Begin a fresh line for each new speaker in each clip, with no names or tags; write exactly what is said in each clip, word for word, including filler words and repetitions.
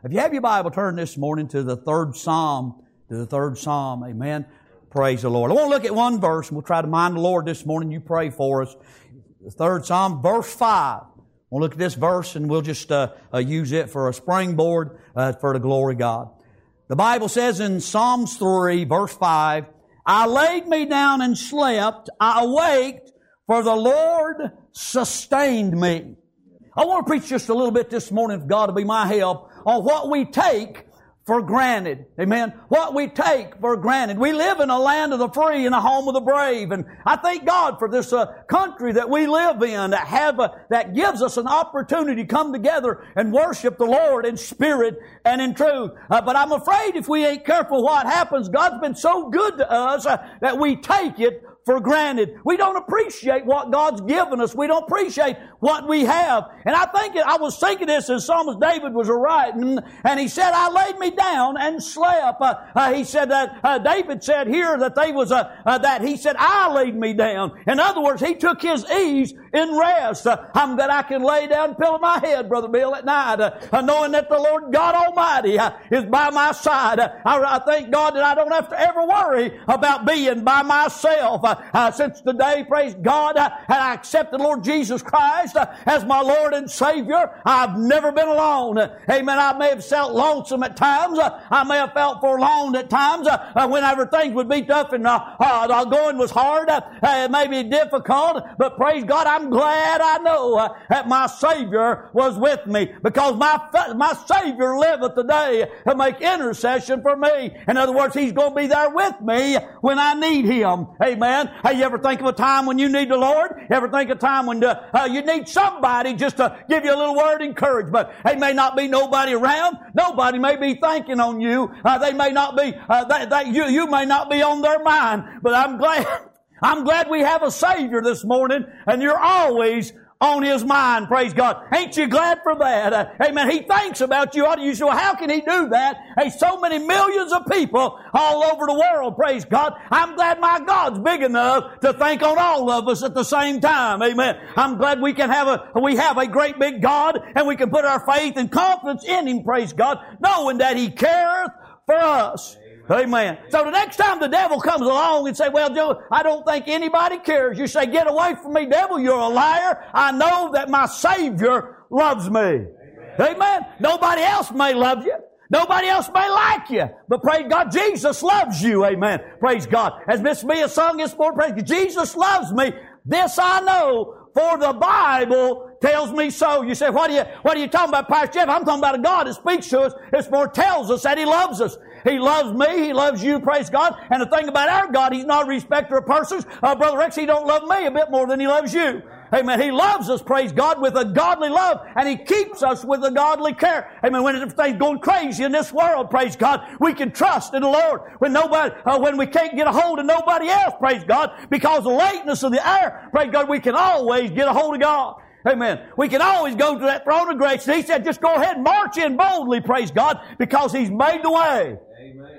If you have your Bible, turn this morning to the third Psalm, to the third Psalm. Amen. Praise the Lord. I want to look at one verse, and we'll try to mind the Lord this morning. You pray for us. The third Psalm, verse five. We'll look at this verse, and we'll just uh, uh, use it for a springboard uh, for the glory of God. The Bible says in Psalms three, verse five, I laid me down and slept. I awaked, for the Lord sustained me. I want to preach just a little bit this morning, if God will be my help, on what we take for granted. Amen. What we take for granted. We live in a land of the free and a home of the brave. And I thank God for this uh, country that we live in that have a, that gives us an opportunity to come together and worship the Lord in spirit and in truth. Uh, but I'm afraid if we ain't careful what happens, God's been so good to us uh, that we take it for granted. We don't appreciate what God's given us. We don't appreciate what we have. And I think, I was thinking this as Psalmist David was writing, and he said, I laid me down and slept. Uh, uh, he said that, uh, David said here that they was, uh, uh, that he said, I laid me down. In other words, he took his ease in rest. Uh, I'm that I can lay down and pillow my head, Brother Bill, at night, uh, uh, knowing that the Lord God Almighty uh, is by my side. Uh, I, I thank God that I don't have to ever worry about being by myself. Uh, Uh, since the day, praise God, uh, and I accepted Lord Jesus Christ uh, as my Lord and Savior, I've never been alone. Uh, amen. I may have felt lonesome at times. Uh, I may have felt forlorn at times uh, uh, whenever things would be tough and uh, uh, the going was hard. Uh, uh, it may be difficult, but praise God, I'm glad I know uh, that my Savior was with me, because my my Savior liveth today to make intercession for me. In other words, He's going to be there with me when I need Him. Amen. Hey, you ever think of a time when you need the Lord? You ever think of a time when uh, uh, you need somebody just to give you a little word of encouragement? Hey, may not be nobody around. Nobody may be thinking on you. Uh, they may not be, uh, they, they, you, you may not be on their mind. But I'm glad, I'm glad we have a Savior this morning, and you're always on His mind, praise God. Ain't you glad for that? Uh, amen. He thinks about you. You say, well, how can He do that? Hey, so many millions of people all over the world, praise God. I'm glad my God's big enough to think on all of us at the same time. Amen. I'm glad we can have a, we have a great big God, and we can put our faith and confidence in Him, praise God, knowing that He careth for us. Amen. So the next time the devil comes along and say, well, Joe, I don't think anybody cares. You say, get away from me, devil. You're a liar. I know that my Savior loves me. Amen. Amen. Nobody else may love you. Nobody else may like you. But praise God, Jesus loves you. Amen. Praise God. As Miss Mia sung this morning, praise God, Jesus loves me. This I know, for the Bible tells me so. You say, what are you, what are you talking about, Pastor Jeff? I'm talking about a God that speaks to us. This more tells us that He loves us. He loves me. He loves you, praise God. And the thing about our God, He's not a respecter of persons. Uh, Brother Rex, He don't love me a bit more than He loves you. Amen. He loves us, praise God, with a godly love, and He keeps us with a godly care. Amen. When everything's going crazy in this world, praise God, we can trust in the Lord. When nobody, uh, when we can't get a hold of nobody else, praise God, because of the lateness of the air, praise God, we can always get a hold of God. Amen. We can always go to that throne of grace. And He said, just go ahead and march in boldly, praise God, because He's made the way. Amen.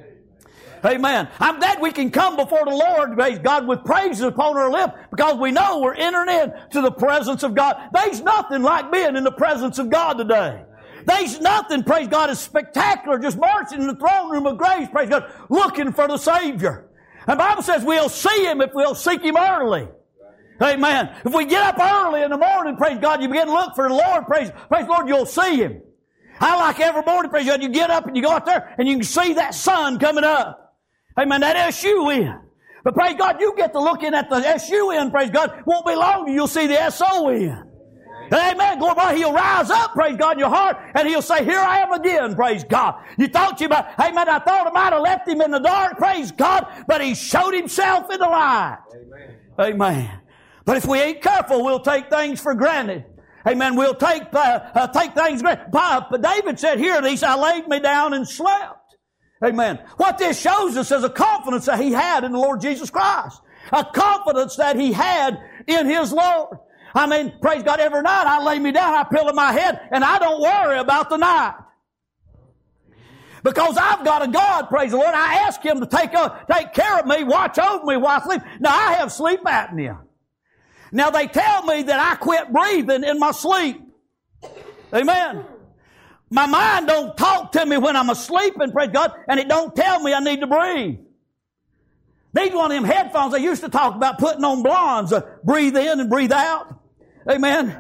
Amen. I'm glad we can come before the Lord, praise God, with praises upon our lips, because we know we're entering into the presence of God. There's nothing like being in the presence of God today. There's nothing, praise God, as spectacular, just marching in the throne room of grace, praise God, looking for the Savior. And the Bible says we'll see Him if we'll seek Him early. Amen. If we get up early in the morning, praise God, you begin to look for the Lord, praise, praise the Lord, you'll see Him. I like every morning, praise God, you get up and you go out there and you can see that sun coming up. Amen. That S U N. But praise God, you get to looking at the S U N, praise God, won't be long till you'll see the S O N. Amen. Glory by, He'll rise up, praise God, in your heart, and He'll say, here I am again, praise God. You thought you might, amen, I thought I might have left Him in the dark, praise God, but He showed Himself in the light. Amen. Amen. But if we ain't careful, we'll take things for granted. Amen. We'll take, uh, uh, take things for granted. But David said here, he said, I laid me down and slept. Amen. What this shows us is a confidence that he had in the Lord Jesus Christ. A confidence that he had in his Lord. I mean, praise God, every night I lay me down, I pillow my head, and I don't worry about the night. Because I've got a God, praise the Lord. I ask Him to take, uh, take care of me, watch over me while I sleep. Now, I have sleep apnea. Now, they tell me that I quit breathing in my sleep. Amen. My mind don't talk to me when I'm asleep, and praise God, and it don't tell me I need to breathe. Need one of them headphones they used to talk about putting on blondes, uh, breathe in and breathe out. Amen.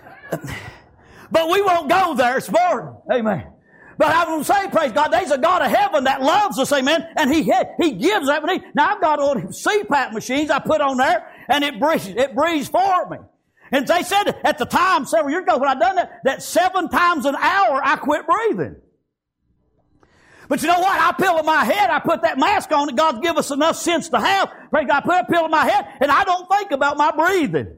But we won't go there this morning. Amen. But I'm going to say, praise God, there's a God of heaven that loves us, amen, and He He gives that we need. Now, I've got all C PAP machines I put on there, and it breathes, it breathes for me. And they said at the time, several years ago when I done that, that seven times an hour I quit breathing. But you know what? I pillow my head, I put that mask on that God's given us enough sense to have. Praise God, I put a pillow in my head, and I don't think about my breathing.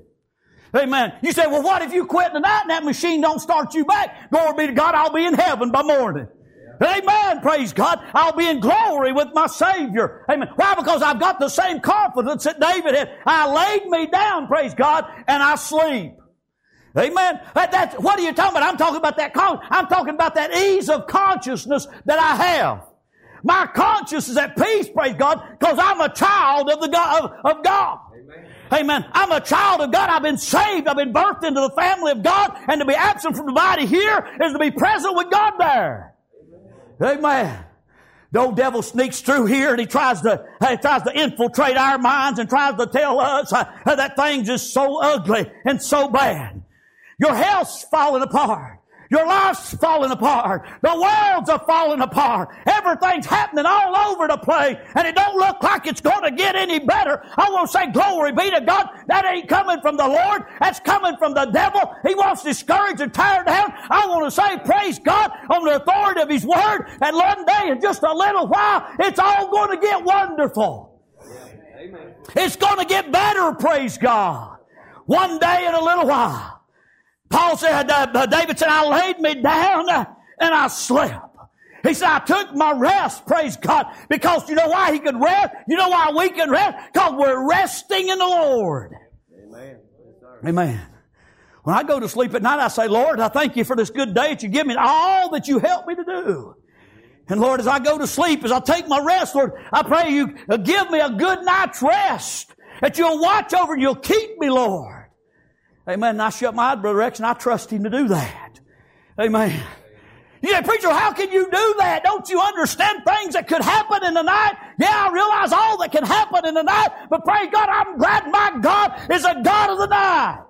Amen. You say, well, what if you quit tonight and that machine don't start you back? Glory be to God, I'll be in heaven by morning. Yeah. Amen. Praise God. I'll be in glory with my Savior. Amen. Why? Because I've got the same confidence that David had. I laid me down, praise God, and I sleep. Amen. That, that's, what are you talking about? I'm talking about that. I'm talking about that ease of consciousness that I have. My conscience is at peace, praise God, because I'm a child of the God of, of God. Amen. Amen. I'm a child of God. I've been saved. I've been birthed into the family of God. And to be absent from the body here is to be present with God there. Amen. Amen. The old devil sneaks through here and he tries to, he tries to infiltrate our minds and tries to tell us uh, that thing's just so ugly and so bad. Your health's falling apart. Your life's falling apart. The world's are falling apart. Everything's happening all over the place, and it don't look like it's going to get any better. I want to say, glory be to God. That ain't coming from the Lord. That's coming from the devil. He wants to discourage and tear down. I want to say, praise God, on the authority of His Word, and one day, in just a little while, it's all going to get wonderful. Amen. It's going to get better, praise God. One day in a little while. Paul said, uh, David said, I laid me down uh, and I slept. He said, I took my rest, praise God, because you know why he could rest? You know why we can rest? Because we're resting in the Lord. Amen. Amen. When I go to sleep at night, I say, Lord, I thank you for this good day that you give me, all that you help me to do. And Lord, as I go to sleep, as I take my rest, Lord, I pray you uh, give me a good night's rest, that you'll watch over and you'll keep me, Lord. Amen. And I shut my eyes, Brother Rex, and I trust Him to do that. Amen. You say, preacher, how can you do that? Don't you understand things that could happen in the night? Yeah, I realize all that can happen in the night, but praise God, I'm glad my God is a God of the night.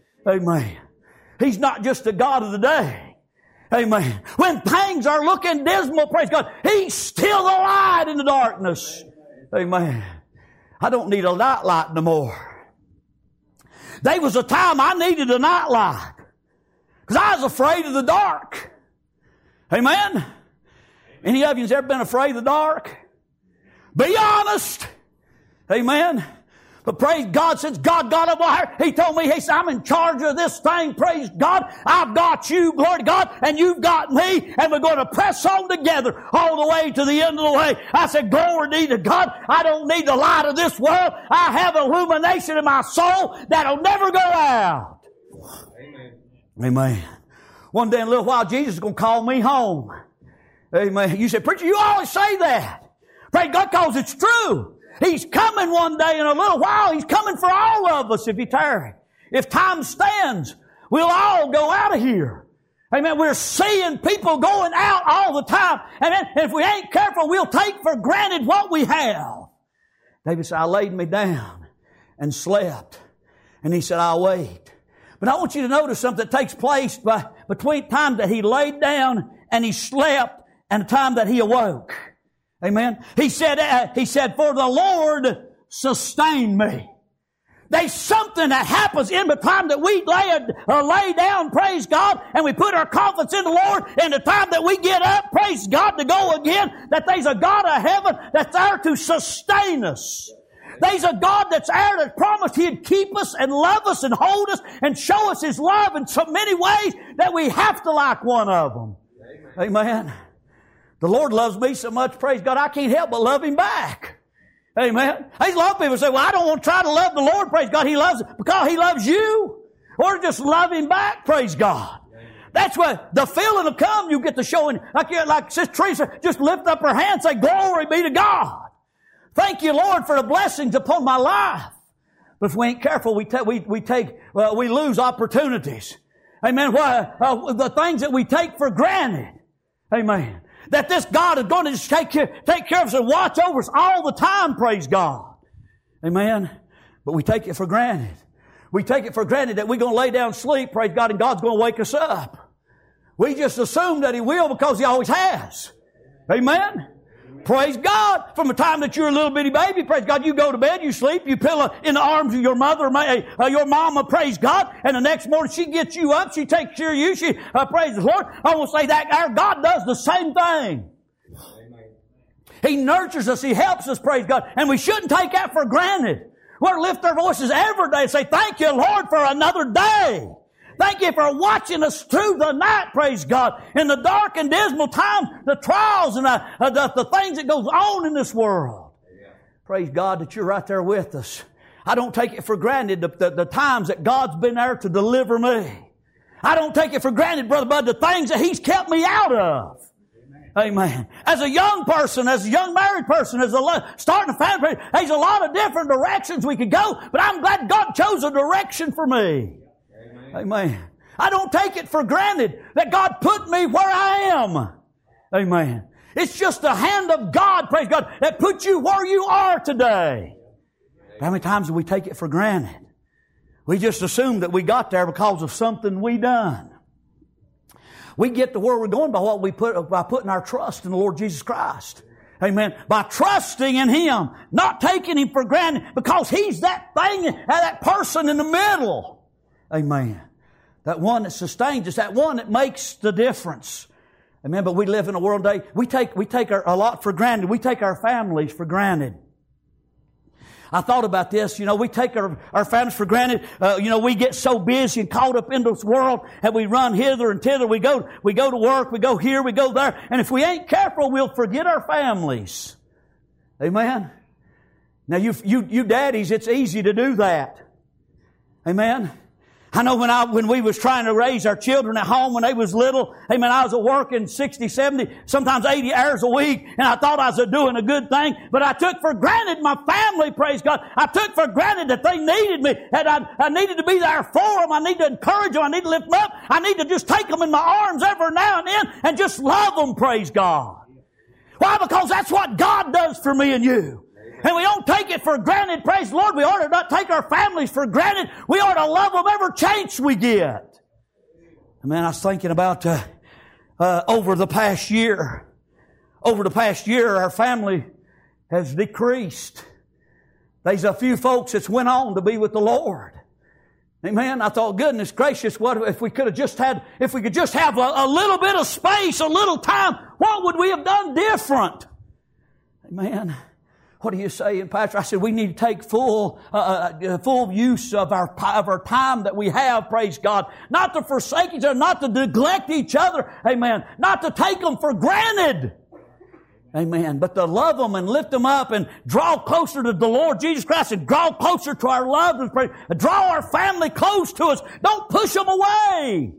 Amen. He's not just a God of the day. Amen. When things are looking dismal, praise God, He's still the light in the darkness. Amen. I don't need a night light no more. There was a time I needed a night light because I was afraid of the dark. Amen? Any of you has ever been afraid of the dark? Be honest. Amen? But praise God, since God got up there, He told me, He said, I'm in charge of this thing. Praise God. I've got you, glory to God, and you've got me, and we're going to press on together all the way to the end of the way. I said, glory be to God. I don't need the light of this world. I have illumination in my soul that'll never go out. Amen. Amen. One day in a little while, Jesus is going to call me home. Amen. You say, preacher, you always say that. Praise God, because it's true. He's coming one day in a little while. He's coming for all of us if He tarry. If time stands, we'll all go out of here. Amen. We're seeing people going out all the time. Amen. And if we ain't careful, we'll take for granted what we have. David said, I laid me down and slept. And he said, I'll wait. But I want you to notice something that takes place by, between the time that he laid down and he slept and the time that he awoke. Amen. He said, uh, he said, for the Lord sustained me. There's something that happens in the time that we lay, uh, lay down, praise God, and we put our confidence in the Lord, and the time that we get up, praise God, to go again, that there's a God of heaven that's there to sustain us. There's a God that's there that promised He'd keep us and love us and hold us and show us His love in so many ways that we have to like one of them. Amen. Amen. The Lord loves me so much, praise God, I can't help but love Him back. Amen. There's a lot of people say, well, I don't want to try to love the Lord, praise God. He loves because He loves you. Or just love Him back, praise God. That's what the feeling will come. You get to showing, like, like Sister Teresa, just lift up her hand and say, glory be to God. Thank you, Lord, for the blessings upon my life. But if we ain't careful, we, ta- we, we take, well, we lose opportunities. Amen. Why, uh, the things that we take for granted. Amen. that this God is going to just take care, take care of us and watch over us all the time, praise God. Amen. But we take it for granted. We take it for granted that we're going to lay down and sleep, praise God, and God's going to wake us up. We just assume that He will because He always has. Amen. Praise God. From the time that you're a little bitty baby, praise God, you go to bed, you sleep, you pillow in the arms of your mother, uh, your mama, praise God, and the next morning she gets you up, she takes care of you, she, uh, praise the Lord. I will say that our God does the same thing. Amen. He nurtures us, He helps us, praise God, and we shouldn't take that for granted. We'll lift our voices every day and say, thank you, Lord, for another day. Thank you for watching us through the night, praise God. In the dark and dismal times, the trials and the, uh, the, the things that goes on in this world. Yeah. Praise God that you're right there with us. I don't take it for granted the, the, the times that God's been there to deliver me. I don't take it for granted, Brother Bud, the things that He's kept me out of. Amen. Amen. As a young person, as a young married person, as a starting a family, there's a lot of different directions we could go, but I'm glad God chose a direction for me. Amen. I don't take it for granted that God put me where I am. Amen. It's just the hand of God, praise God, that put you where you are today. How many times do we take it for granted? We just assume that we got there because of something we done. We get to where we're going by what we put, by putting our trust in the Lord Jesus Christ. Amen. By trusting in Him, not taking Him for granted because He's that thing, that person in the middle. Amen. That one that sustains us, that one that makes the difference. Amen. But we live in a world today, we take, we take our, a lot for granted. We take our families for granted. I thought about this, you know, we take our, our families for granted. Uh, you know, we get so busy and caught up in this world and we run hither and thither. We go, we go to work, we go here, we go there. And if we ain't careful, we'll forget our families. Amen. Now you, you, you daddies, it's easy to do that. Amen. I know when I, when we was trying to raise our children at home when they was little, amen, I was working sixty, seventy, sometimes eighty hours a week, and I thought I was doing a good thing, but I took for granted my family, praise God. I took for granted that they needed me, and I, I needed to be there for them. I need to encourage them. I need to lift them up. I need to just take them in my arms every now and then and just love them, praise God. Why? Because that's what God does for me and you. And we don't take it for granted, praise the Lord. We ought to not take our families for granted. We ought to love them every chance we get. Man, I was thinking about uh, uh, over the past year. Over the past year, our family has decreased. There's a few folks that's went on to be with the Lord. Amen. I thought, goodness gracious, what if we could have just had, if we could just have a, a little bit of space, a little time, what would we have done different? Amen. What are you saying, Pastor? I said we need to take full, uh, uh, full use of our of our time that we have. Praise God, not to forsake each other, not to neglect each other. Amen. Not to take them for granted. Amen. But to love them and lift them up and draw closer to the Lord Jesus Christ and draw closer to our loved ones. Praise. Draw our family close to us. Don't push them away.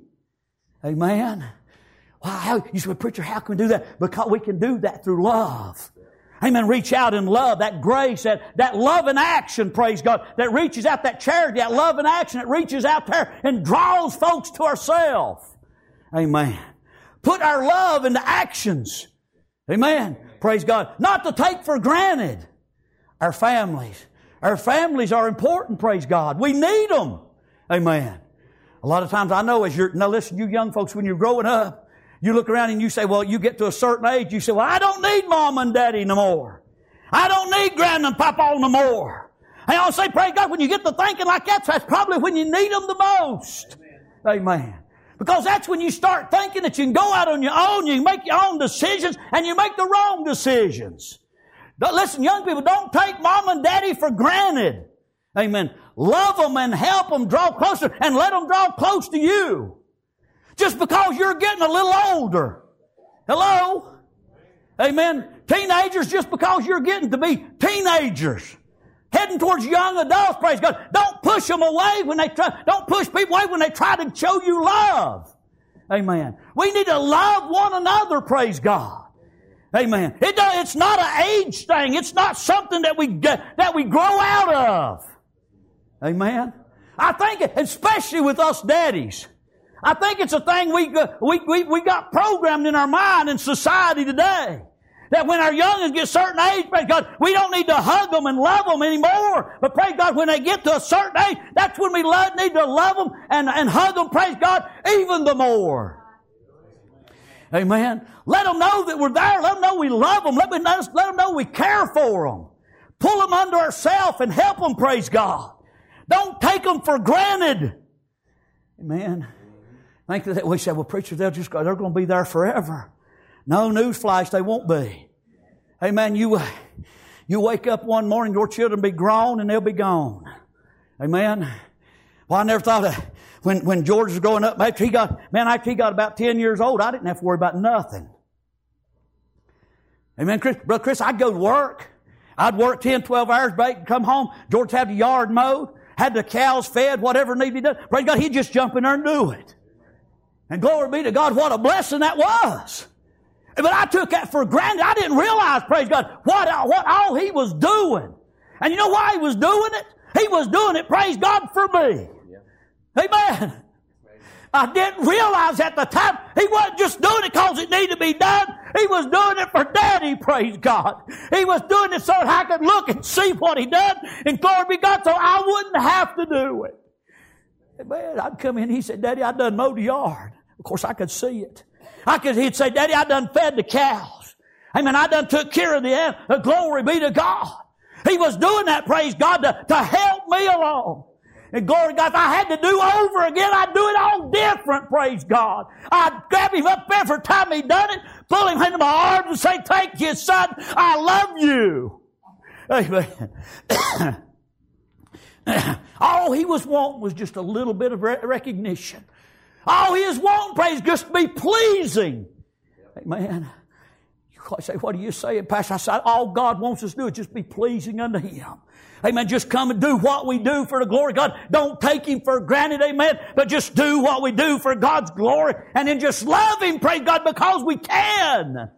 Amen. Wow, you say, preacher, how can we do that? Because we can do that through love. Amen. Reach out in love, that grace, that, that love in action, praise God, that reaches out, that charity, that love in action, that reaches out there and draws folks to ourselves. Amen. Put our love into actions. Amen. Praise God. Not to take for granted our families. Our families are important, praise God. We need them. Amen. A lot of times I know as you're, now listen, you young folks, when you're growing up, you look around and you say, well, you get to a certain age, you say, well, I don't need mom and daddy no more. I don't need grand and papa no more. And I'll say, praise God, when you get to thinking like that, that's probably when you need them the most. Amen. Amen. Because that's when you start thinking that you can go out on your own, you can make your own decisions, and you make the wrong decisions. But listen, young people, don't take mom and daddy for granted. Amen. Love them and help them draw closer, and let them draw close to you. Just because you're getting a little older. Hello? Amen. Teenagers, just because you're getting to be teenagers, heading towards young adults, praise God. Don't push them away when they try, don't push people away when they try to show you love. Amen. We need to love one another, praise God. Amen. It, it's not an age thing. It's not something that we get, that we grow out of. Amen. I think, especially with us daddies, I think it's a thing we, we, we, we got programmed in our mind in society today. That when our youngins get a certain age, praise God, we don't need to hug them and love them anymore. But praise God, when they get to a certain age, that's when we love, need to love them and, and hug them, praise God, even the more. Amen. Let them know that we're there. Let them know we love them. Let, me, let, us, let them know we care for them. Pull them under ourselves and help them, praise God. Don't take them for granted. Amen. Think that we say, well, preacher, they'll just go, they're going to be there forever. No, newsflash, they won't be. Amen. You, you wake up one morning, your children be grown and they'll be gone. Amen. Well, I never thought of, when, when George was growing up, after he got, man, after he got about ten years old, I didn't have to worry about nothing. Amen. Chris, Brother Chris, I'd go to work. I'd work ten, twelve hours, break, and come home. George had the yard mowed, had the cows fed, whatever needed to be done. Praise God, he'd just jump in there and do it. And glory be to God, what a blessing that was. But I took that for granted. I didn't realize, praise God, what, what all he was doing. And you know why he was doing it? He was doing it, praise God, for me. Yeah. Amen. I didn't realize at the time he wasn't just doing it because it needed to be done. He was doing it for Daddy, praise God. He was doing it so that I could look and see what he done, and glory be God, so I wouldn't have to do it. Amen. I'd come in, he said, Daddy, I done mowed the yard. Of course, I could see it. I could, he'd say, Daddy, I done fed the cows. Amen. I done took care of the animals. Glory be to God. He was doing that, praise God, to, to help me along. And glory to God, if I had to do over again, I'd do it all different, praise God. I'd grab him up every time he done it, pull him into my arms and say, thank you, son, I love you. Amen. All he was wanting was just a little bit of recognition. All he is wanting, praise, just to be pleasing. Amen. You say, what are you saying, Pastor? I said, all God wants us to do is just be pleasing unto Him. Amen. Just come and do what we do for the glory of God. Don't take Him for granted, amen, but just do what we do for God's glory, and then just love Him, praise God, because we can.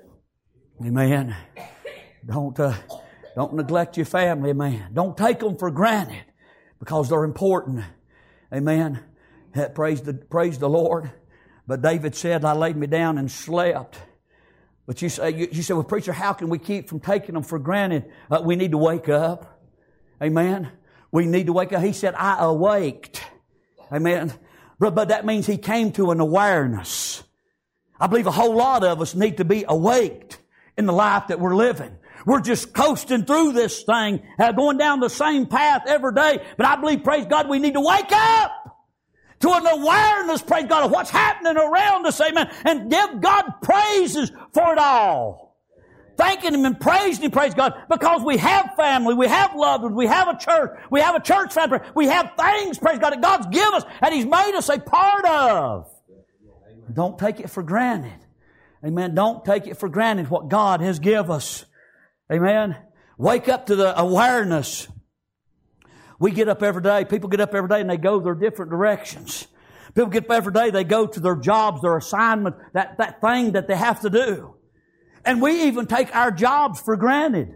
Amen. Don't, uh, don't neglect your family, amen. Don't take them for granted because they're important. Amen. Praise the, praise the Lord. But David said, I laid me down and slept. But you say, you, you say, well, preacher, how can we keep from taking them for granted? Uh, we need to wake up. Amen. We need to wake up. He said, I awaked. Amen. But, but that means he came to an awareness. I believe a whole lot of us need to be awaked in the life that we're living. We're just coasting through this thing, uh, going down the same path every day. But I believe, praise God, we need to wake up to an awareness, praise God, of what's happening around us, amen, and give God praises for it all. Thanking Him and praising Him, praise God, because we have family, we have loved ones, we have a church, we have a church family, we have things, praise God, that God's given us and He's made us a part of. Don't take it for granted. Amen. Don't take it for granted what God has given us. Amen. Wake up to the awareness. We get up every day. People get up every day and they go their different directions. People get up every day, they go to their jobs, their assignment, that, that thing that they have to do. And we even take our jobs for granted.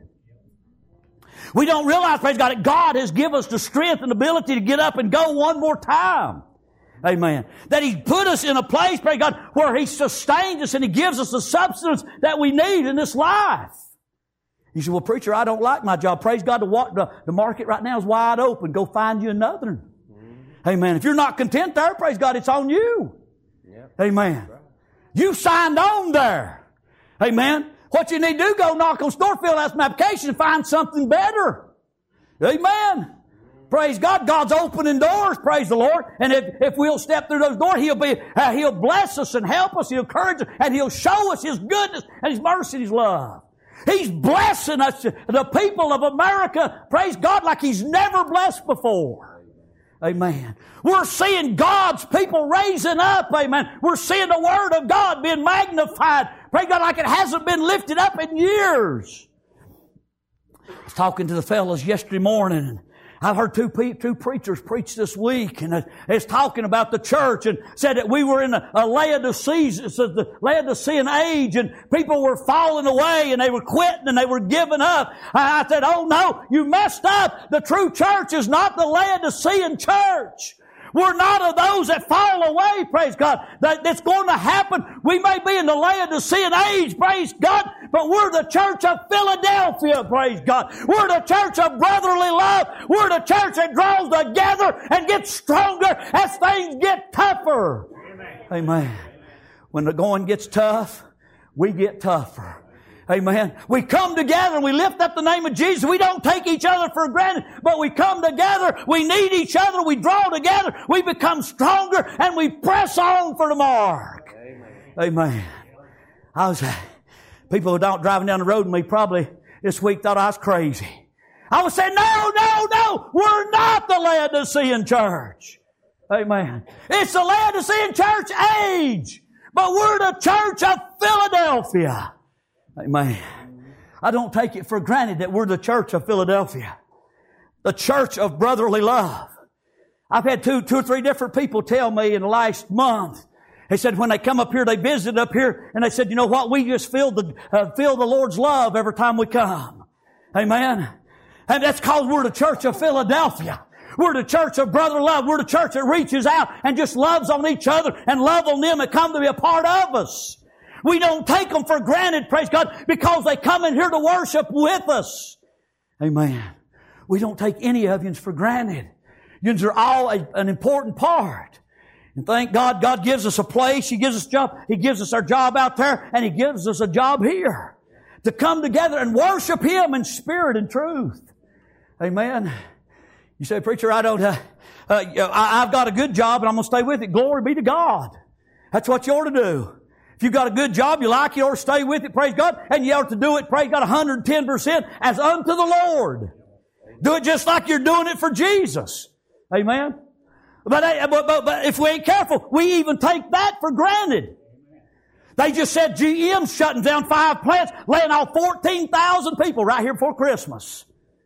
We don't realize, praise God, that God has given us the strength and ability to get up and go one more time. Amen. That He's put us in a place, praise God, where He sustains us and He gives us the substance that we need in this life. You say, well, preacher, I don't like my job. Praise God, the, the, the market right now is wide open. Go find you another one. Mm-hmm. Amen. If you're not content there, praise God, it's on you. Yep. Amen. Right. You signed on there. Amen. What you need to do, go knock on the door, fill out some application, and find something better. Amen. Mm-hmm. Praise God. God's opening doors, praise the Lord. And if, if we'll step through those doors, He'll be, uh, He'll bless us and help us. He'll encourage us, and He'll show us His goodness and His mercy and His love. He's blessing us, the people of America, praise God, like He's never blessed before. Amen. We're seeing God's people raising up, amen. We're seeing the Word of God being magnified, praise God, like it hasn't been lifted up in years. I was talking to the fellas yesterday morning, and I've heard two, two preachers preach this week, and it's talking about the church, and said that we were in a, a Laodicean, the Laodicean age, and people were falling away, and they were quitting, and they were giving up. I said, oh no, you messed up. The true church is not the Laodicean church. We're not of those that fall away, praise God. That, that's going to happen. We may be in the Laodicean age, praise God, but we're the church of Philadelphia, praise God. We're the church of brotherly love. We're the church that draws together and gets stronger as things get tougher. Amen. Amen. When the going gets tough, we get tougher. Amen. We come together and we lift up the name of Jesus. We don't take each other for granted, but we come together. We need each other. We draw together. We become stronger and we press on for the mark. Amen. Amen. I was, people who don't driving down the road with me probably this week thought I was crazy. I was saying, no, no, no, we're not the Laodicean church. Amen. It's the Laodicean church age, but we're the church of Philadelphia. Amen. I don't take it for granted that we're the church of Philadelphia. The church of brotherly love. I've had two, two or three different people tell me in the last month. They said when they come up here, they visit up here, and they said, you know what, we just feel the, uh, feel the Lord's love every time we come. Amen. And that's because we're the church of Philadelphia. We're the church of brotherly love. We're the church that reaches out and just loves on each other and love on them that come to be a part of us. We don't take them for granted, praise God, because they come in here to worship with us. Amen. We don't take any of you for granted. You are all a, an important part. And thank God, God gives us a place. He gives us a job. He gives us our job out there, and He gives us a job here to come together and worship Him in spirit and truth. Amen. You say, preacher, I don't, uh, uh, I, I've got a good job and I'm going to stay with it. Glory be to God. That's what you ought to do. If you've got a good job, you like it, you ought to stay with it, praise God, and you ought to do it, praise God, one hundred ten percent as unto the Lord. Do it just like you're doing it for Jesus. Amen? But, but, but, but if we ain't careful, we even take that for granted. They just said G M's shutting down five plants, laying off fourteen thousand people right here before Christmas.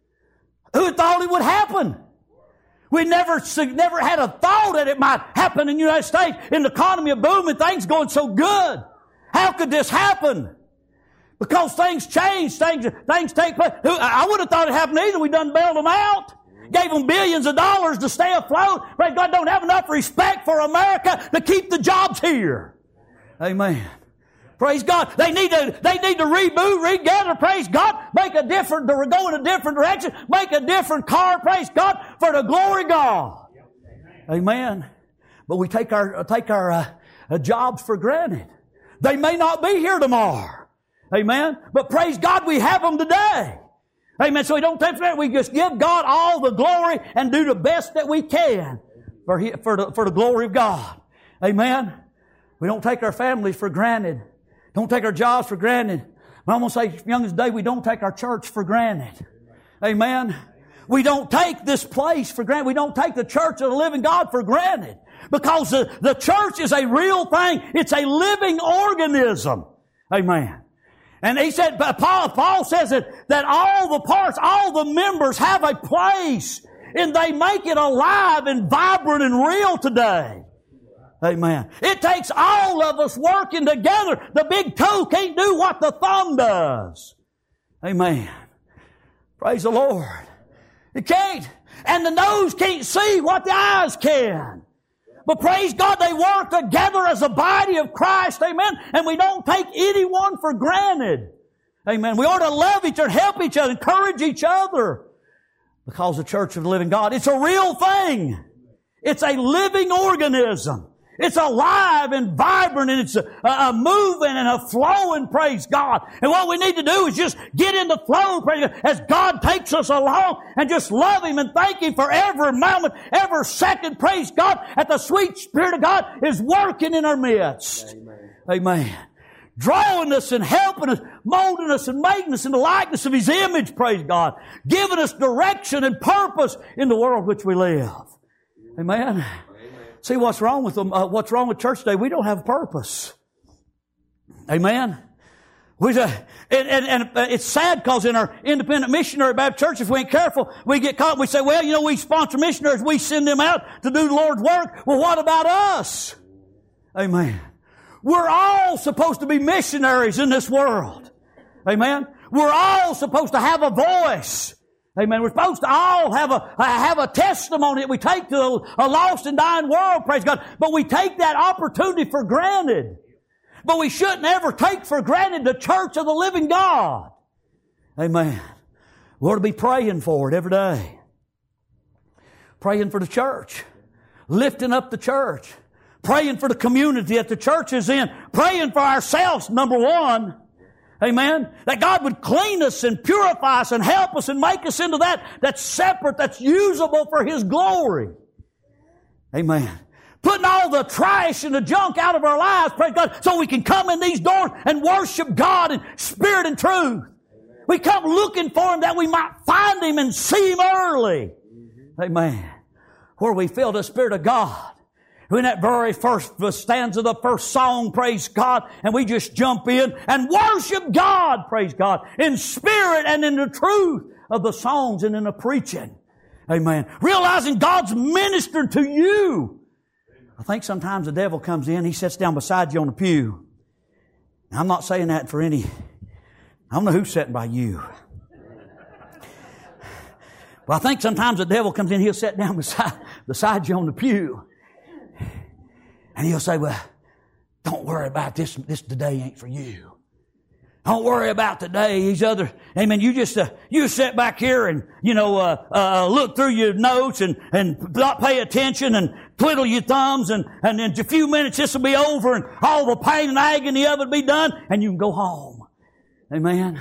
Who thought it would happen? We never, never had a thought that it might happen in the United States, in the economy of booming, things going so good. How could this happen? Because things change, things, things take place. I would have thought it happened either. We done bailed them out. Gave them billions of dollars to stay afloat. Praise God, don't have enough respect for America to keep the jobs here. Amen. Praise God. They need to, they need to reboot, regather, praise God, make a different, go in a different direction, make a different car, praise God, for the glory of God. Amen. But we take our, take our uh, jobs for granted. They may not be here tomorrow. Amen. But praise God, we have them today. Amen. So we don't take that. We just give God all the glory and do the best that we can for, for, the, for the glory of God. Amen. We don't take our families for granted. Don't take our jobs for granted. But I'm going to say, young as day, we don't take our church for granted. Amen. We don't take this place for granted. We don't take the church of the living God for granted. Because the, the church is a real thing. It's a living organism. Amen. And he said, Paul, Paul says that, that all the parts, all the members have a place. And they make it alive and vibrant and real today. Amen. It takes all of us working together. The big toe can't do what the thumb does. Amen. Praise the Lord. It can't. And the nose can't see what the eyes can. But praise God, they work together as a body of Christ. Amen. And we don't take anyone for granted. Amen. We ought to love each other, help each other, encourage each other. Because the church of the living God, it's a real thing. It's a living organism. It's alive and vibrant, and it's a, a moving and a flowing, praise God. And what we need to do is just get in the flow, praise God, as God takes us along, and just love Him and thank Him for every moment, every second, praise God, that the sweet Spirit of God is working in our midst. Amen. Amen. Drawing us and helping us, molding us and making us in the likeness of His image, praise God. Giving us direction and purpose in the world which we live. Amen. See, what's wrong with them? Uh, what's wrong with church today? We don't have purpose. Amen. We, uh, and and, and uh, it's sad because in our independent missionary Baptist church, if we ain't careful, we get caught. We say, well, you know, we sponsor missionaries. We send them out to do the Lord's work. Well, what about us? Amen. We're all supposed to be missionaries in this world. Amen. We're all supposed to have a voice. Amen. We're supposed to all have a, have a testimony that we take to a lost and dying world, praise God. But we take that opportunity for granted. But we shouldn't ever take for granted the church of the living God. Amen. We ought to be praying for it every day. Praying for the church. Lifting up the church. Praying for the community that the church is in. Praying for ourselves, number one. Amen. That God would clean us and purify us and help us and make us into that that's separate, that's usable for His glory. Amen. Putting all the trash and the junk out of our lives, praise God, so we can come in these doors and worship God in spirit and truth. We come looking for Him that we might find Him and see Him early. Amen. Where we feel the Spirit of God. In that very first stanza of the first song, praise God, and we just jump in and worship God, praise God, in spirit and in the truth of the songs and in the preaching. Amen. Realizing God's ministered to you. I think sometimes the devil comes in, he sits down beside you on the pew. Now, I'm not saying that for any, I don't know who's sitting by you. But I think sometimes the devil comes in, he'll sit down beside, beside you on the pew. And he'll say, well, don't worry about this. This today ain't for you. Don't worry about today. These other, amen. You just, uh, you sit back here and, you know, uh, uh, look through your notes and, and not pay attention and twiddle your thumbs and, and in a few minutes this will be over and all the pain and agony of it will be done and you can go home. Amen.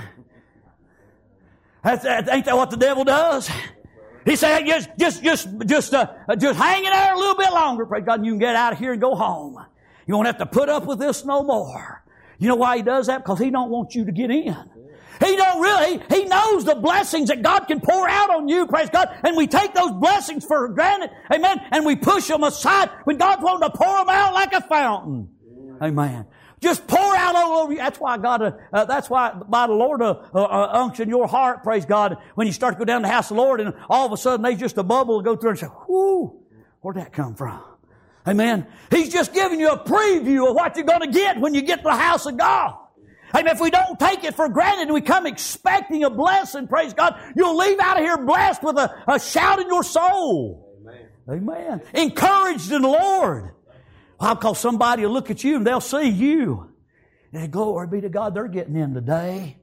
That's, that, ain't that what the devil does? He said, just, just, just, just, uh, just hang in there a little bit longer, praise God, and you can get out of here and go home. You won't have to put up with this no more. You know why He does that? Because He don't want you to get in. He don't really, He knows the blessings that God can pour out on you, praise God, and we take those blessings for granted, amen, and we push them aside when God's wanting to pour them out like a fountain. Amen. Just pour out all over you. That's why God, uh, uh, that's why by the Lord uh, uh, uh, unction your heart, praise God, when you start to go down to the house of the Lord and all of a sudden there's just a bubble to go through and say, whoo, where'd that come from? Amen. He's just giving you a preview of what you're going to get when you get to the house of God. And if we don't take it for granted and we come expecting a blessing, praise God, you'll leave out of here blessed with a, a shout in your soul. Amen. Amen. Encouraged in the Lord. Why? Because somebody will look at you and they'll see you. And glory be to God, they're getting in today.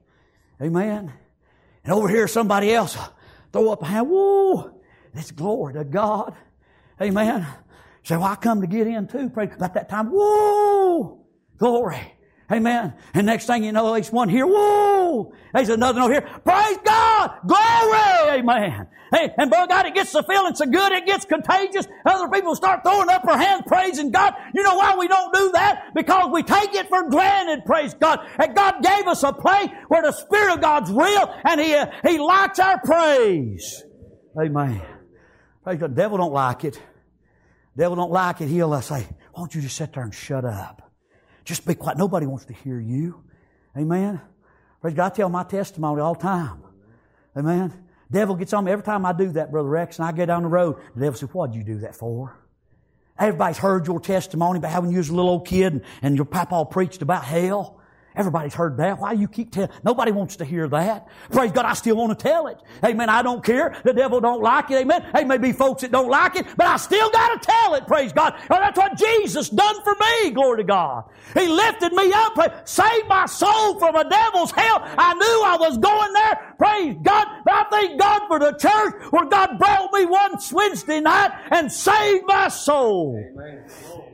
Amen. And over here somebody else throw up a hand. Woo! It's glory to God. Amen. Say, well, I come to get in too. Pray about that time. Woo! Glory. Amen. And next thing you know, there's one here. Woo! There's another over here. Praise God! Glory! Amen. Hey, and boy, God, it gets the feeling so good, it gets contagious. Other people start throwing up their hands, praising God. You know why we don't do that? Because we take it for granted, praise God. And God gave us a place where the Spirit of God's real and He, uh, He likes our praise. Amen. Praise God. The devil don't like it. The devil don't like it. He'll uh, say, why don't you just sit there and shut up? Just be quiet. Nobody wants to hear you. Amen. Praise God. I tell my testimony all the time. Amen. The devil gets on me every time I do that, Brother Rex, and I get down the road. The devil says, what'd you do that for? Everybody's heard your testimony about how when you was a little old kid and, and your papa preached about hell. Everybody's heard that. Why you keep telling? Nobody wants to hear that. Praise God, I still want to tell it. Amen. I don't care. The devil don't like it. Amen. There may be folks that don't like it, but I still got to tell it. Praise God. And that's what Jesus done for me. Glory to God. He lifted me up, saved my soul from a devil's hell. I knew I was going there. Praise God. But I thank God for the church where God brought me one Wednesday night and saved my soul. Amen.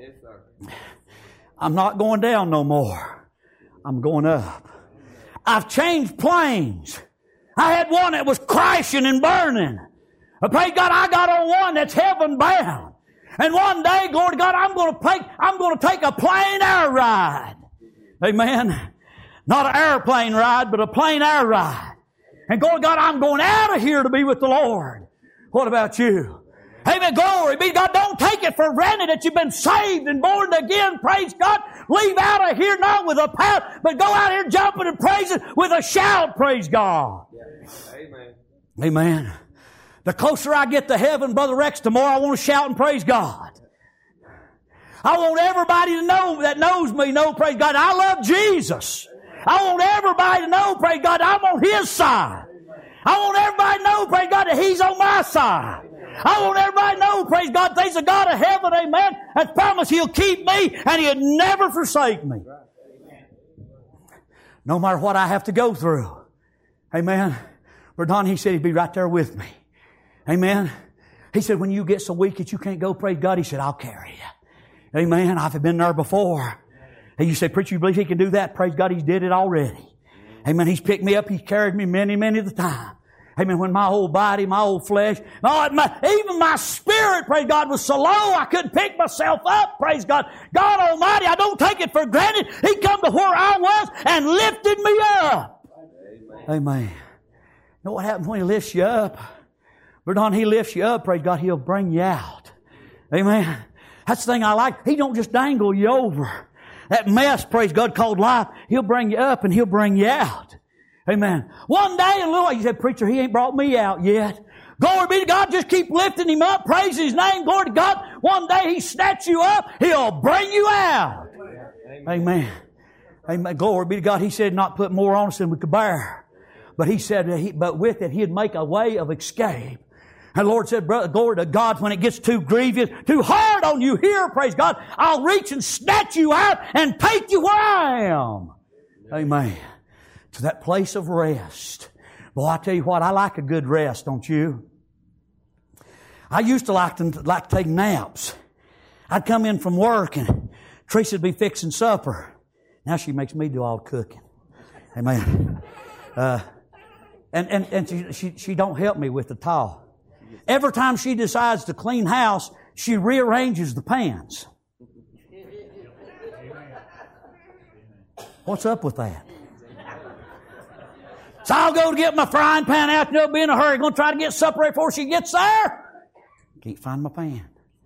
I'm not going down no more. I'm going up. I've changed planes. I had one that was crashing and burning. But praise God, I got on one that's heaven bound. And one day, glory to God, I'm going to take, I'm going to take a plane air ride. Amen. Not an airplane ride, but a plane air ride. And glory to God, I'm going out of here to be with the Lord. What about you? Amen. Glory be to God. Don't take it for granted that you've been saved and born again. Praise God. Leave out of here not with a pout, but go out here jumping and praising with a shout. Praise God. Yeah. Amen. Amen. The closer I get to heaven, Brother Rex, the more I want to shout and praise God. I want everybody to know that knows me, know, praise God, I love Jesus. I want everybody to know, praise God, I'm on His side. I want everybody to know, praise God, that He's on my side. I want everybody to know, praise God, that He's a God of heaven, amen, that's promised He'll keep me and He'll never forsake me. No matter what I have to go through. Amen. Brother Don, he said He'd be right there with me. Amen. He said, when you get so weak that you can't go, praise God, He said, I'll carry you. Amen. I've been there before. And you say, preacher, you believe He can do that? Praise God, He's did it already. Amen. He's picked me up. He's carried me many, many of the time. Amen. When my whole body, my whole flesh, my, my, even my spirit, praise God, was so low I couldn't pick myself up. Praise God. God Almighty, I don't take it for granted. He come to where I was and lifted me up. Amen. Amen. You know what happens when He lifts you up? Brother Don, He lifts you up, praise God, He'll bring you out. Amen. That's the thing I like. He don't just dangle you over. That mess, praise God, called life, He'll bring you up and He'll bring you out. Amen. One day, in a little while, you said, preacher, He ain't brought me out yet. Glory be to God. Just keep lifting Him up. Praise His name. Glory to God. One day He snatch you up. He'll bring you out. Amen. Amen. Amen. Glory be to God. He said not put more on us than we could bear. But He said, that he, but with it, He'd make a way of escape. And the Lord said, brother, glory to God, when it gets too grievous, too hard on you here, praise God, I'll reach and snatch you out and take you where I am. Amen. To that place of rest. Boy, I tell you what, I like a good rest, don't you? I used to like to, like to take naps. I'd come in from work and Teresa'd be fixing supper. Now she makes me do all the cooking. Amen. Uh, and and, and she, she, she don't help me with the towel. Every time she decides to clean house, she rearranges the pans. What's up with that? So I'll go to get my frying pan out, and they'll be in a hurry. Going to try to get supper right before she gets there. Can't find my pan.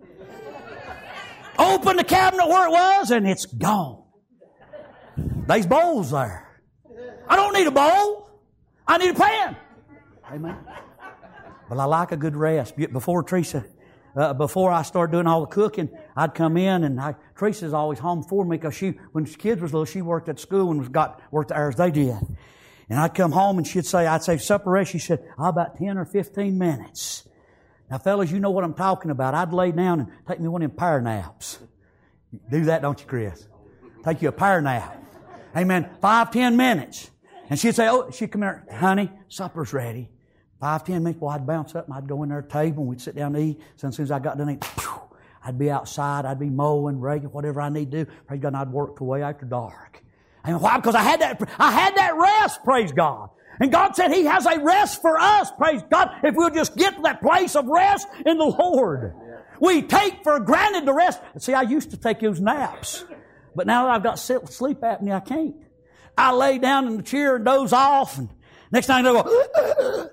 Open the cabinet where it was, and it's gone. There's bowls there. I don't need a bowl. I need a pan. Amen. But I like a good rest. Before Teresa, uh, before I started doing all the cooking, I'd come in, and I, Teresa's always home for me because she, when the kids was little, she worked at school and was got worked the hours they did. And I'd come home and she'd say, I'd say, supper rest. She said, oh, about ten or fifteen minutes. Now, fellas, you know what I'm talking about. I'd lay down and take me one of them power naps. Do that, don't you, Chris? Take you a power nap. Amen. Five, ten minutes. And she'd say, oh, she'd come here, honey, supper's ready. Five, ten minutes. Well, I'd bounce up and I'd go in there at the table and we'd sit down to eat. So as soon as I got done eating, I'd be outside. I'd be mowing, raking, whatever I need to do. Praise God, and I'd work till way after dark. And why? Because I had that, I had that rest, praise God. And God said He has a rest for us, praise God, if we'll just get to that place of rest in the Lord. We take for granted the rest. See, I used to take those naps. But now that I've got sleep apnea, I can't. I lay down in the chair and doze off, and next thing I go,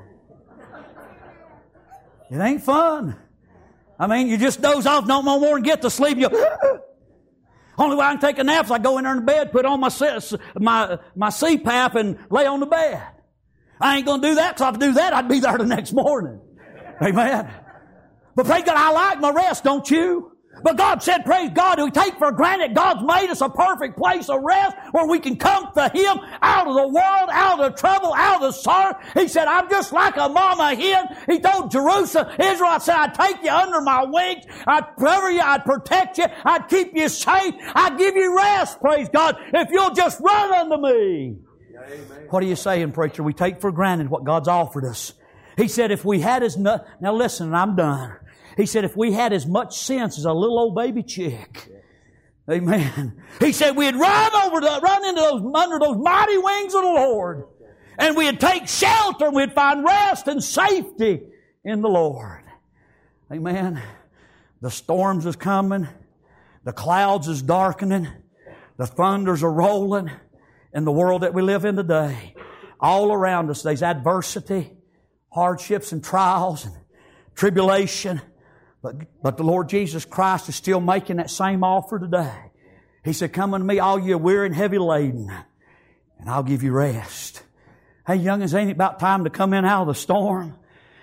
it ain't fun. I mean, you just doze off, no more and get to sleep. You Only way I can take a nap is I go in there in the bed, put on my my my C PAP, and lay on the bed. I ain't going to do that, because if I do that, I'd be there the next morning. Amen. But praise God, I like my rest, don't you? But God said, praise God, we take for granted God's made us a perfect place of rest where we can come to Him out of the world, out of the trouble, out of the sorrow. He said, I'm just like a mama hen. He told Jerusalem, Israel, I said, I'd take you under my wings. I'd cover you. I'd protect you. I'd keep you safe. I'd give you rest, praise God, if you'll just run unto me. Amen. What are you saying, preacher? We take for granted what God's offered us. He said, if we had as much, now listen, and I'm done. He said, if we had as much sense as a little old baby chick. Amen. He said, we'd run over the, run into those, under those mighty wings of the Lord. And we'd take shelter and we'd find rest and safety in the Lord. Amen. The storms is coming. The clouds is darkening. The thunders are rolling in the world that we live in today. All around us, there's adversity, hardships and trials and tribulation. But, but the Lord Jesus Christ is still making that same offer today. He said, come unto me, all you weary and heavy laden, and I'll give you rest. Hey, young'uns, ain't it about time to come in out of the storm?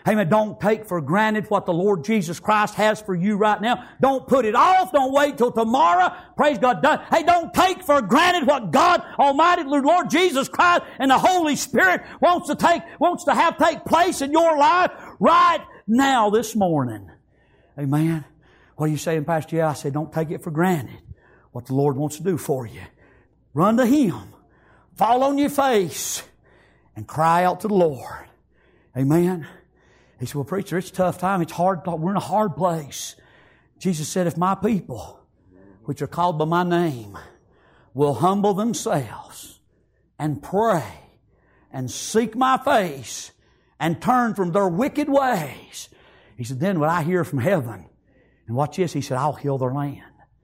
Amen. Don't take for granted what the Lord Jesus Christ has for you right now. Don't put it off. Don't wait till tomorrow. Praise God. Hey, don't take for granted what God Almighty, Lord Jesus Christ and the Holy Spirit wants to take, wants to have take place in your life right now this morning. Amen. What are you saying, Pastor? Yeah, I said, don't take it for granted what the Lord wants to do for you. Run to Him. Fall on your face and cry out to the Lord. Amen. He said, well, preacher, it's a tough time. It's hard. We're in a hard place. Jesus said, if my people, which are called by my name, will humble themselves and pray and seek my face and turn from their wicked ways, He said, then when I hear from heaven, and watch this, He said, I'll heal their land.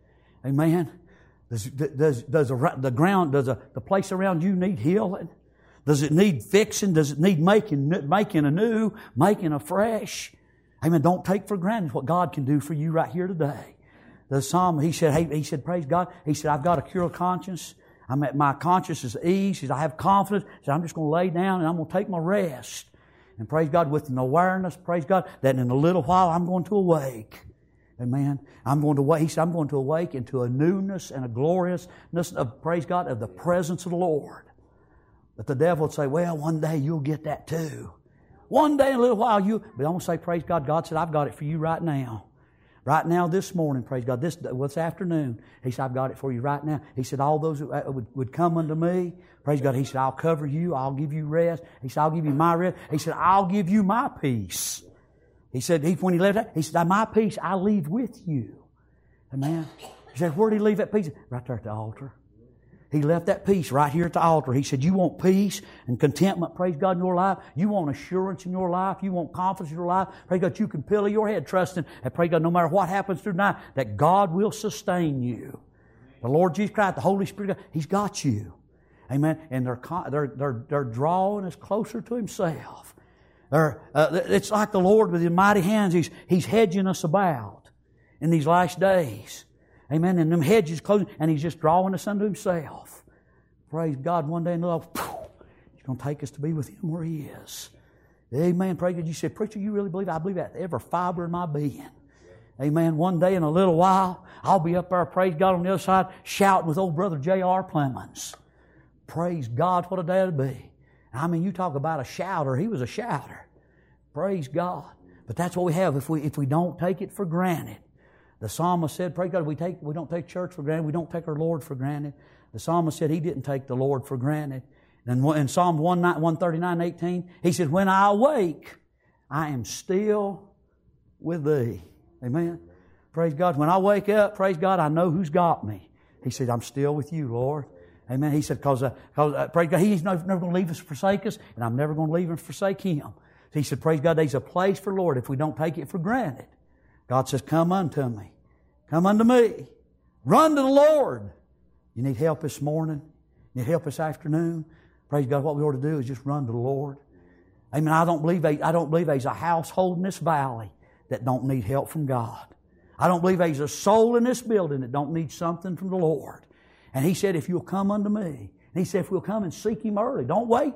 Amen. Does, does, does the, the ground, does the, the place around you need healing? Does it need fixing? Does it need making, making anew, making afresh? Amen. Don't take for granted what God can do for you right here today. The psalm, he said, hey, he said, praise God. He said, I've got a pure conscience. I'm at my conscience is ease. He said, I have confidence. He said, I'm just going to lay down and I'm going to take my rest. And praise God with an awareness, praise God, that in a little while I'm going to awake. Amen. I'm going to wake. He said, I'm going to awake into a newness and a gloriousness of, praise God, of the presence of the Lord. But the devil would say, well, one day you'll get that too. One day in a little while you, but I'm going to say, praise God. God said, I've got it for you right now. Right now this morning, praise God, this, well, this afternoon, He said, I've got it for you right now. He said, all those who would, would come unto me, praise God, He said, I'll cover you, I'll give you rest. He said, I'll give you my rest. He said, I'll give you my peace. He said, he, when He left that, He said, my peace I leave with you. Amen. He said, where did He leave that peace? Right there at the altar. He left that peace right here at the altar. He said, you want peace and contentment, praise God, in your life. You want assurance in your life. You want confidence in your life. Praise God, you can pillow your head trusting that, praise God, no matter what happens through the night, that God will sustain you. The Lord Jesus Christ, the Holy Spirit, He's got you. Amen. And they're, they're, they're, they're drawing us closer to Himself. They're, uh, it's like the Lord with His mighty hands. He's, He's hedging us about in these last days. Amen. And them hedges closing, and He's just drawing us unto Himself. Praise God. One day in love, He's going to take us to be with Him where He is. Amen. Praise God. You said, preacher, you really believe? I believe that every fiber in my being. Amen. One day in a little while, I'll be up there, praise God, on the other side, shouting with old brother J R Clemens. Praise God, what a day it'll be. I mean, you talk about a shouter. He was a shouter. Praise God. But that's what we have if we if we don't take it for granted. The psalmist said, praise God, we take we don't take church for granted. We don't take our Lord for granted. The psalmist said he didn't take the Lord for granted. And in Psalm one thirty-nine, eighteen, he said, when I awake, I am still with Thee. Amen. Praise God. When I wake up, praise God, I know who's got me. He said, I'm still with You, Lord. Amen. He said, because, uh, cause, uh, praise God, He's never, never going to leave us or forsake us, and I'm never going to leave and forsake Him. He said, praise God, there's a place for Lord if we don't take it for granted. God says, come unto me. Come unto me. Run to the Lord. You need help this morning? You need help this afternoon? Praise God, what we ought to do is just run to the Lord. Amen. I don't believe, I don't believe there's a household in this valley that don't need help from God. I don't believe there's a soul in this building that don't need something from the Lord. And He said, if you'll come unto me. And He said, if we'll come and seek Him early. Don't wait.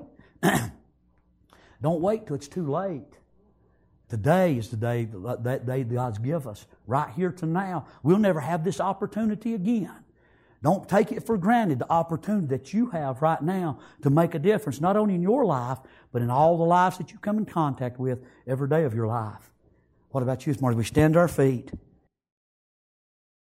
Don't wait till it's too late. Today is the day, that day God's given us. Right here to now. We'll never have this opportunity again. Don't take it for granted, the opportunity that you have right now to make a difference, not only in your life, but in all the lives that you come in contact with every day of your life. What about you this morning? We stand to our feet.